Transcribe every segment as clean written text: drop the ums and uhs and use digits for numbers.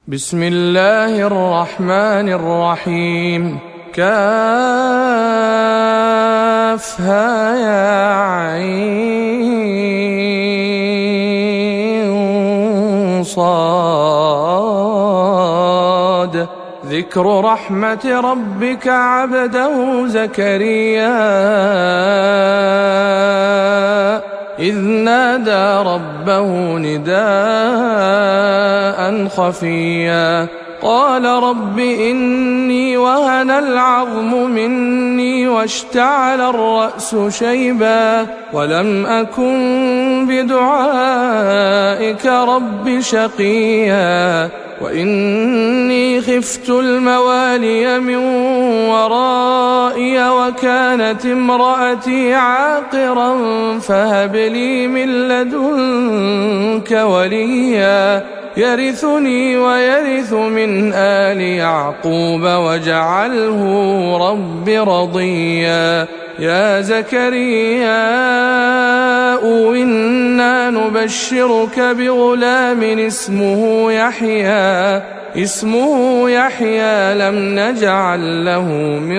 بسم الله الرحمن الرحيم. كافها يا عين صاد. ذكر رحمة ربك عبده زكريا إذ نادى ربه نداء خفيا قال رب إني وهن العظم مني واشتعل الرأس شيبا ولم أكن بدعائك رب شقيا وإني خفت الموالي من ورائي وكانت امرأتي عاقرا فهب لي من لدنك وليا يرثني ويرث من آل يعقوب واجعله رب رضيا. يا زكريا إنا نبشرك بغلام اسمه يحيى لم نجعل له من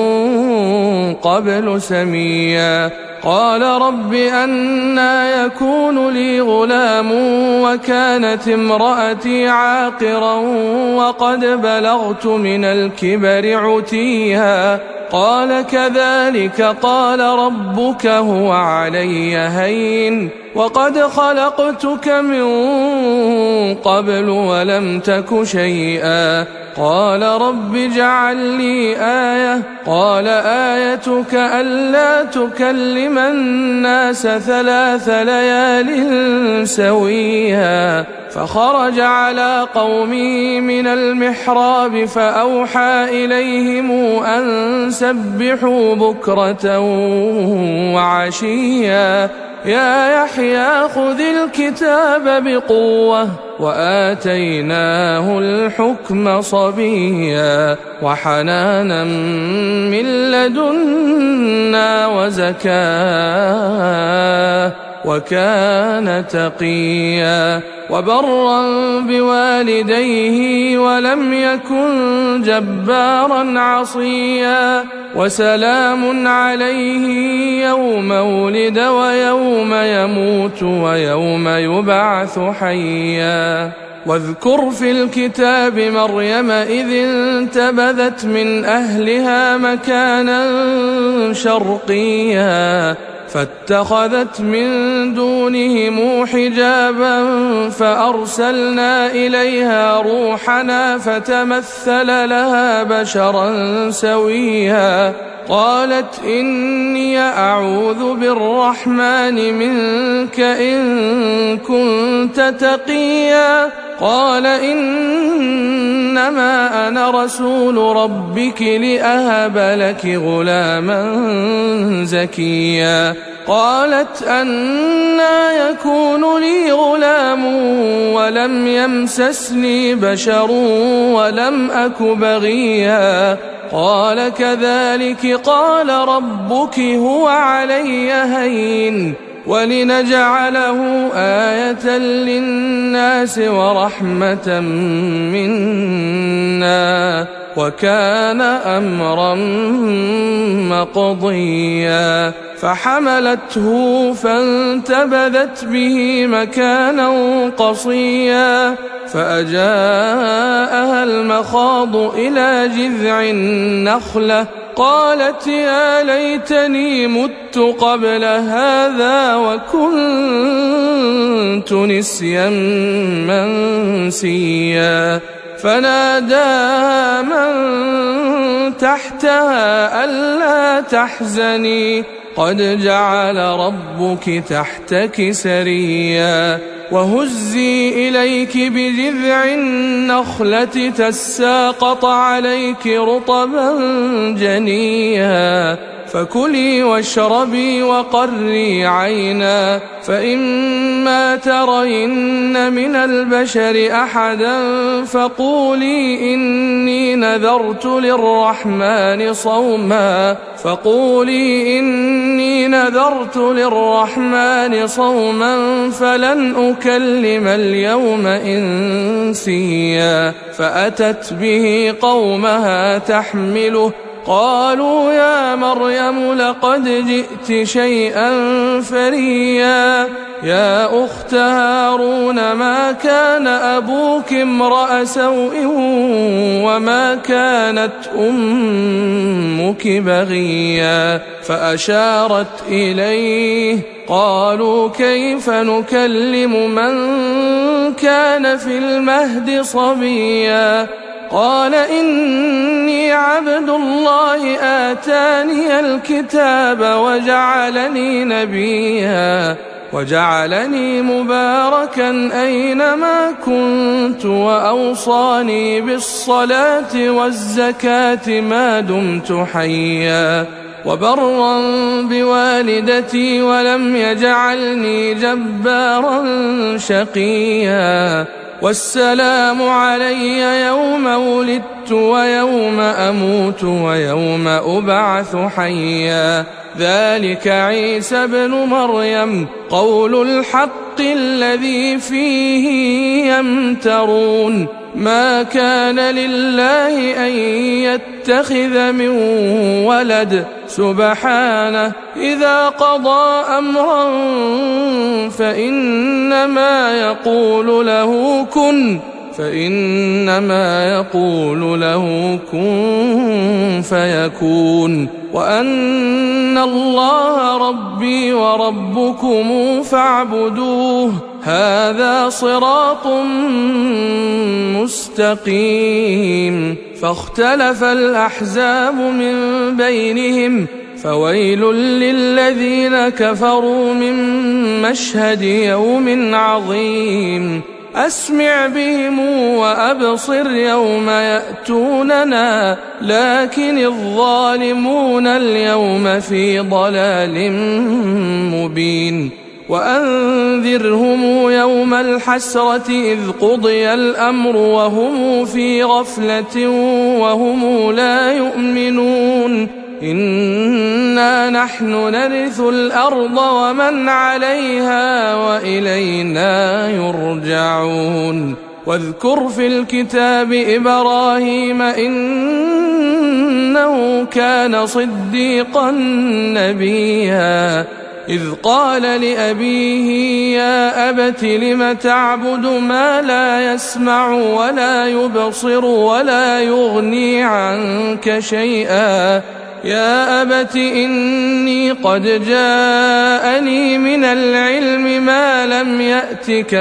قبل سميا. قال رب أنى يكون لي غلام وكانت امرأتي عاقرا وقد بلغت من الكبر عتيا. قال كذلك قال ربك هو علي هين وقد خلقتك من قبل ولم تك شيئا. قال رب اجعل لي آية قال آيتك ألا تكلم الناس 3 ليال سويا. فخرج على قومه من المحراب فأوحى إليهم أن سبحوا بكرة وعشيا. يا يحيى خذ الكتاب بقوة وآتيناه الحكم صبيا وحنانا من لدنا وزكاة وكان تقيا وبرا بوالديه ولم يكن جبارا عصيا. وسلام عليه يوم ولد ويوم يموت ويوم يبعث حيا. واذكر في الكتاب مريم إذ انتبذت من أهلها مكانا شرقيا فاتخذت من دونهم حجابا فأرسلنا إليها روحنا فتمثل لها بشرا سويا. قالت إني أعوذ بالرحمن منك إن كنت تقيا. قال إنما أنا رسول ربك لأهب لك غلاما زكيا. قالت أنى يكون لي غلام ولم يمسسني بشر ولم أك بغيا. قال كذلك قال ربك هو علي هين ولنجعله آية للناس ورحمة منا وكان أمرا مقضيا. فحملته فانتبذت به مكانا قصيا فأجاءها المخاض إلى جذع النخلة قالت يا ليتني مت قبل هذا وكنت نسيا منسيا. فناداها من تحتها ألا تحزني قد جعل ربك تحتك سريا. وهزي إليك بجذع النخلة تساقط عليك رطبا جنيا. فكلي واشربي وقري عينا، فإما ترين من البشر أحدا فقولي إني نذرت للرحمن صوما فلن أكلم اليوم إنسيا. فأتت به قومها تحمله، قالوا يا مريم لقد جئت شيئا فريا. يا أخت هارون ما كان أبوك امرأ سوء وما كانت أمك بغيا. فأشارت إليه، قالوا كيف نكلم من كان في المهد صبيا. قال إني عبد الله آتاني الكتاب وجعلني نبيا وجعلني مباركا أينما كنت وأوصاني بالصلاة والزكاة ما دمت حيا وبرا بوالدتي ولم يجعلني جبارا شقيا. والسلام علي يوم ولدت ويوم أموت ويوم أبعث حيا. ذلك عيسى ابن مريم قول الحق الذي فيه يمترون. ما كان لله أن يتخذ من ولد سبحانه، إذا قضى أمرا فإنما يقول له كن فيكون. وأن الله ربي وربكم فاعبدوه، هذا صراط مستقيم. فاختلف الأحزاب من بينهم، فويل للذين كفروا من مشهد يوم عظيم. أسمع بهم وأبصر يوم يأتوننا، لكن الظالمون اليوم في ضلال مبين. وأنذرهم يوم الحسرة إذ قضي الأمر وهم في غفلة وهم لا يؤمنون. إنا نحن نرث الأرض ومن عليها وإلينا يرجعون. واذكر في الكتاب إبراهيم إنه كان صديقا نبيا، إذ قال لأبيه يا أبت لم تعبد ما لا يسمع ولا يبصر ولا يغني عنك شيئا. يا أبت إني قد جاءني من العلم ما لم يأتك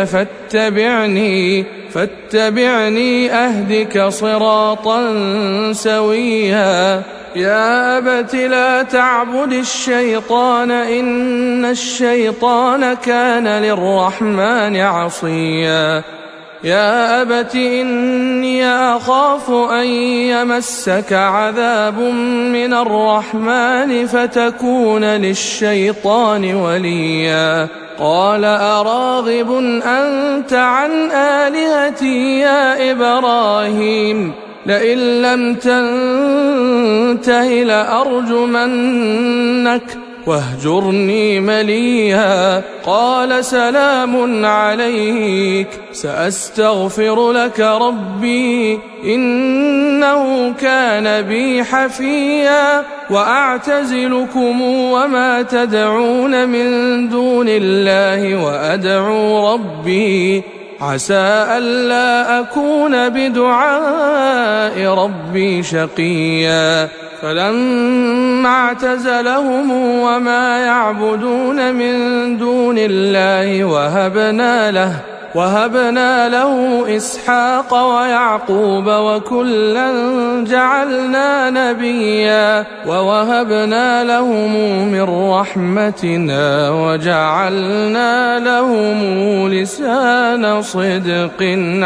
فاتبعني أهدك صراطا سويا. يا أبت لا تعبد الشيطان إن الشيطان كان للرحمن عصيا. يا أبت إني أخاف أن يمسك عذاب من الرحمن فتكون للشيطان وليا. قال أراغب أنت عن آلهتي يا إبراهيم؟ لئن لم تنته لأرجمنك واهجرني مليا. قال سلام عليك، سأستغفر لك ربي إنه كان بي حفيا. وأعتزلكم وما تدعون من دون الله وأدعو ربي عسى ألا أكون بدعاء ربي شقيا. فلما اعتزلهم وما يعبدون من دون الله وهبنا له إسحاق ويعقوب وكلا جعلنا نبيا ووهبنا لهم من رحمتنا وجعلنا لهم لسان صدق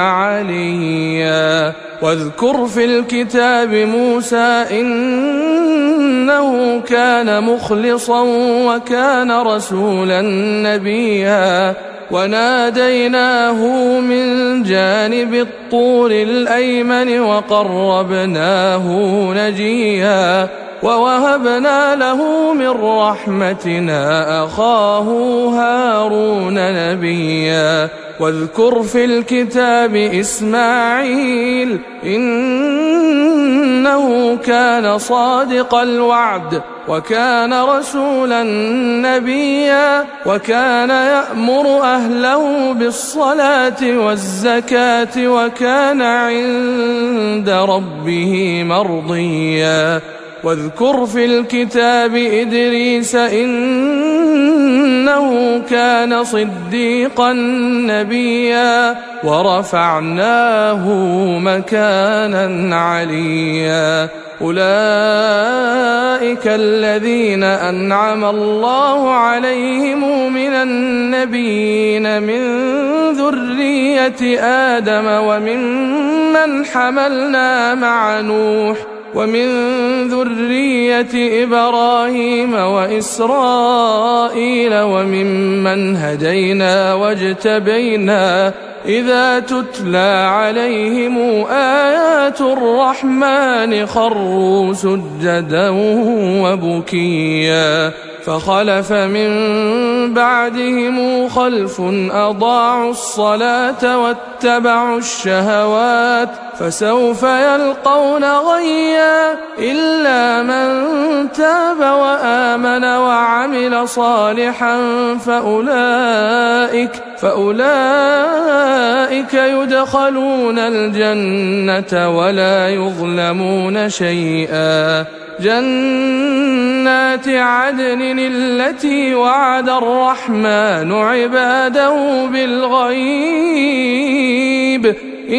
عليا واذكر في الكتاب موسى إنه كان مخلصا وكان رسولا نبيا وناديناه من جانب الطور الأيمن وقربناه نجيا ووهبنا له من رحمتنا أخاه هارون نبيا واذكر في الكتاب إسماعيل إنه كان صادق الوعد وكان رسولا نبيا وكان يأمر أهله بالصلاة والزكاة وكان عند ربه مرضيا واذكر في الكتاب إدريس إنه كان صديقا نبيا ورفعناه مكانا عليا أولئك الذين أنعم الله عليهم من النبيين من ذرية آدم وممن حملنا مع نوح ومن ذرية إبراهيم وإسرائيل وممن هدينا واجتبينا إذا تتلى عليهم آيات الرحمن خروا سجدا وبكيا فخلف من بعدهم خلف أضاعوا الصلاة واتبعوا الشهوات فسوف يلقون غيا إلا من تاب وآمن وعمل صالحا فأولئك يدخلون الجنة ولا يظلمون شيئا جنات عدن التي وعد الرحمن عباده بالغيب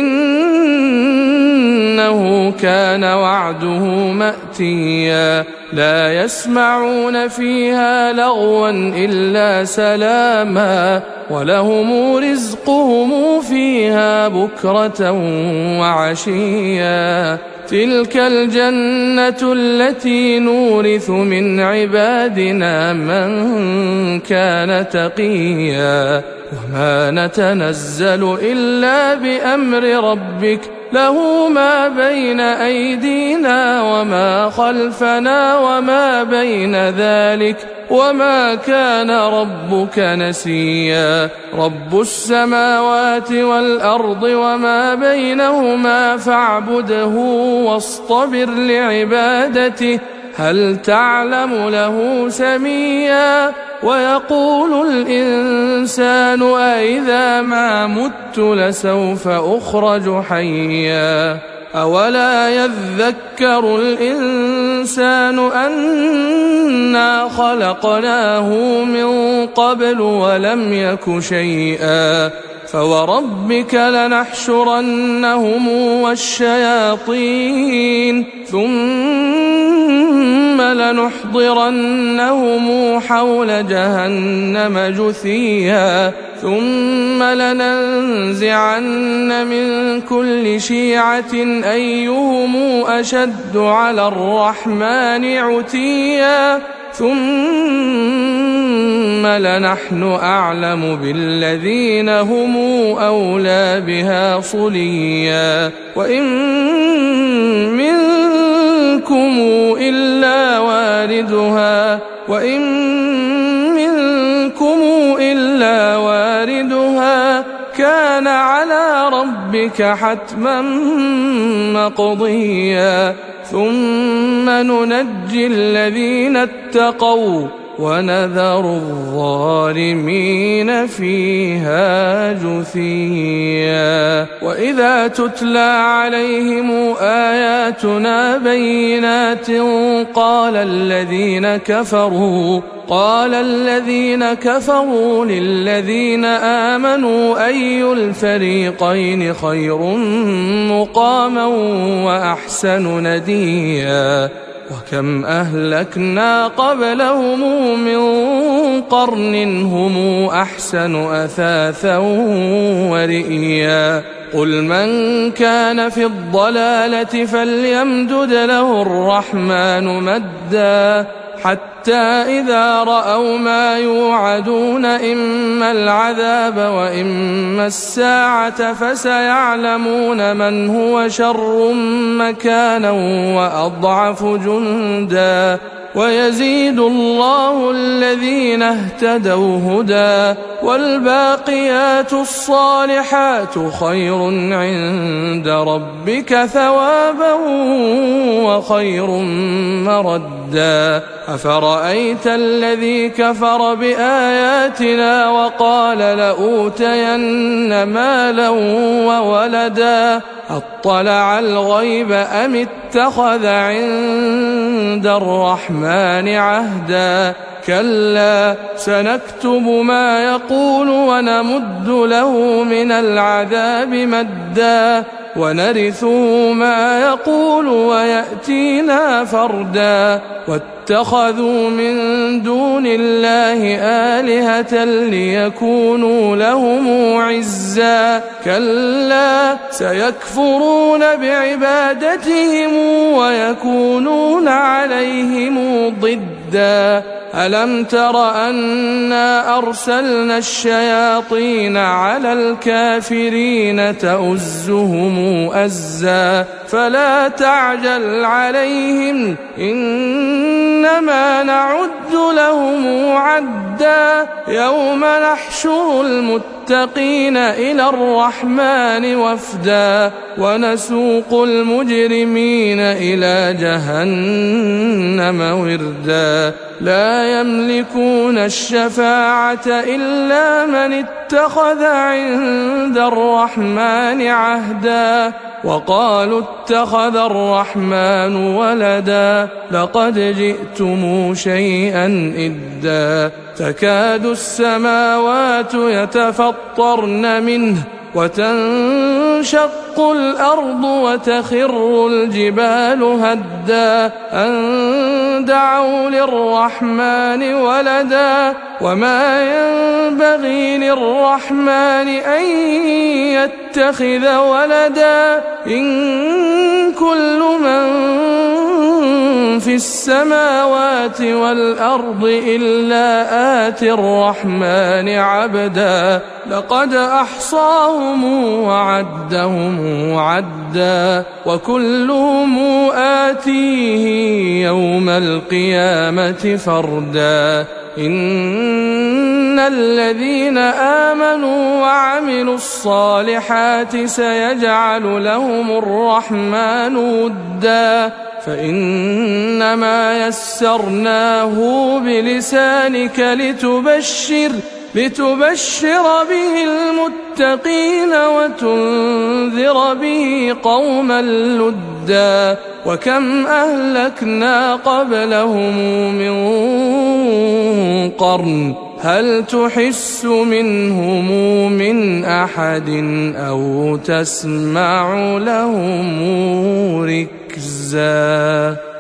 إنه كان وعده مأتيا لا يسمعون فيها لغوا إلا سلاما ولهم رزقهم فيها بكرة وعشيا تلك الجنة التي نورث من عبادنا من كان تقيا وما نتنزل إلا بأمر ربك له ما بين أيدينا وما خلفنا وما بين ذلك وما كان ربك نسيا رب السماوات والأرض وما بينهما فاعبده واصطبر لعبادته هل تعلم له سميا ويقول الإنسان أإذا ما مت لسوف أخرج حيا أولا يذكر الإنسان أنا خلقناه من قبل ولم يك شيئا فوربك لنحشرنهم والشياطين ثم لنحضرنهم حول جهنم جثيا ثم لننزعن من كل شيعة أيهم أشد على الرحمن عتيا ثم لنحن أعلم بالذين هم أولى بها صليا وإن منكم إلا واردها كان على ربك حتما مقضيا ثم ننجي الذين اتقوا ونذر الظالمين فيها جثيا. وإذا تتلى عليهم آياتنا بينات قال الذين كفروا للذين آمنوا أي الفريقين خير مقاما وأحسن نديا. وكم أهلكنا قبلهم من قرن هم أحسن أثاثا ورئيا. قل من كان في الضلالة فليمدد له الرحمن مدا حتى إذا رأوا ما يوعدون إما العذاب وإما الساعة فسيعلمون من هو شر مكانا وأضعف جندا. ويزيد الله الذين اهتدوا هدى والباقيات الصالحات خير عند ربك ثوابا وخير مردا. أفرأيت الذي كفر بآياتنا وقال لأوتين مالا وولدا أطلع الغيب أم اتخذ عند الرحمن عهدا. كلا سنكتب ما يقول ونمد له من العذاب مدا ونرثه ما يقول ويأتينا فردا. واتخذوا من دون الله آلهة ليكونوا لهم عزا. كلا سيكفرون بعبادتهم ويكونون عليهم ضدا. ألم تر أنا أرسلنا الشياطين على الكافرين تؤزهم أزا فلا تعجل عليهم إنما نعد لهم عدا. يوم نحشر المتقين إلى الرحمن وفدا ونسوق المجرمين إلى جهنم وردا. لا يملكون الشفاعة إلا من اتخذ عند الرحمن عهدا. وقالوا اتخذ الرحمن ولدا لقد جئتم شيئا إدا. تكاد السماوات يتفطرن منه وتنشق الأرض وتخر الجبال هدا أن دعوا للرحمن ولدا وما ينبغي للرحمن أن يتخذ ولدا. إن كل من في السماوات والأرض إلا آتي الرحمن عبدا. لقد أحصاهم وعدهم عدا وكلهم آتيه يوم القيامة فردا. إن الذين آمنوا وعملوا الصالحات سيجعل لهم الرحمن ودا فإنما يسرناه بلسانك لتبشر به المتقين وتنذر به قوما لدا. وكم أهلكنا قبلهم من قرن هل تحس منهم من أحد أو تسمع لهم ركزا.